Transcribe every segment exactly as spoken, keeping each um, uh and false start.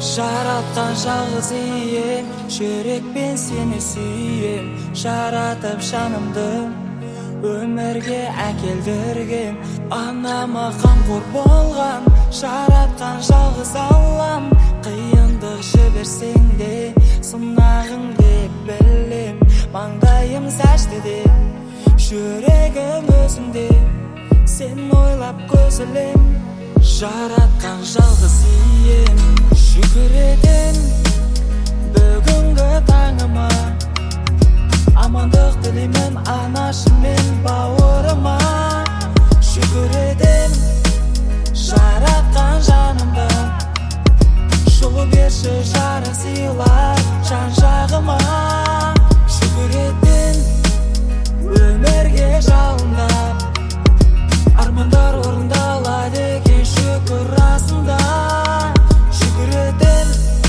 Жаратқан жалғыз ием, жүрекпен сені сүйем. Жаратып жанымды өмірге әкелдірген, анама қамқор болған, жаратқан жалғыз Аллам. Қиындық жіберсең де сынағың деп білем, маңдайым сәждеде, жүрегім өзіңде, сен ойлап көз ілем. Жаратқан жалғыз ием, шүкір етем бүгінгі таңыма, амандық тілеймін анашым мен бауырыма. Шүкір етем жаратқан жанымды, жылу берші жарық сыйлап жан жағыма. Шүкір етем өмірге жалындап, армандар орындалады екен шүкір расында. Шүкір етем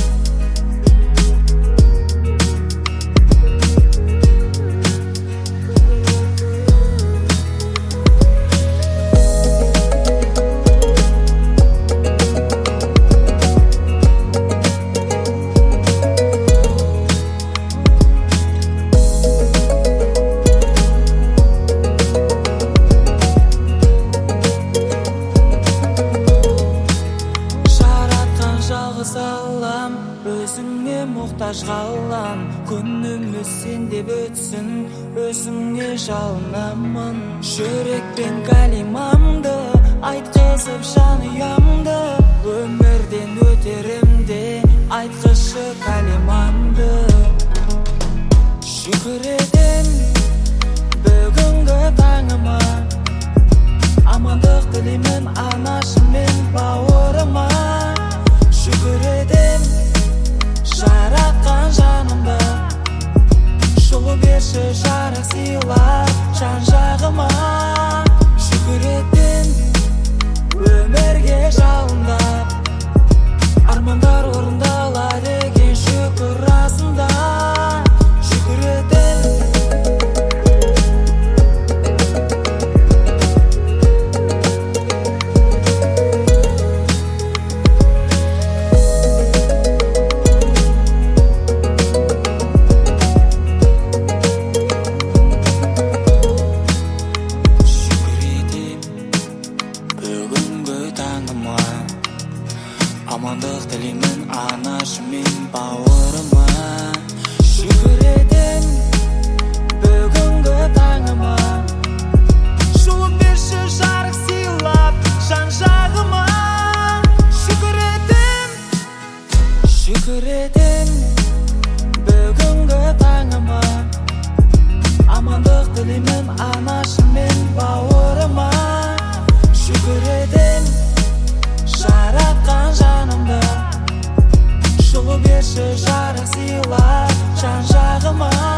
Аллам, өзіңе мұқтаж ғалам, күніміз сен деп өтсін, өзіңе жалынамын. Жүрекпен калимамды айтқызып жанұямды, өмірден өтерімде айтқызшы калимамды. Шүкір етем бүгінгі таңыма, амандық тілеймін анашым мен бауырыма. Шүкір етем жаратқан жанымды, жылу берші жарық сыйлап жан жағыма. Шүкір етем өмірге жалындап, армандар орындалады екен шүкір расында. Шүкір етем амандық тілеймін анашым мен бауырыма. Шүкір етем бүгінгі таңыма, жылу берші жарық сыйлап жан жағыма. Шүкір етем, шүкір етем бүгінгі таңыма, амандық тілеймін анашым мен бауырыма. Шүкір етем жаратқан жанымды, жылу берші жарық сыйлап жан жағыма.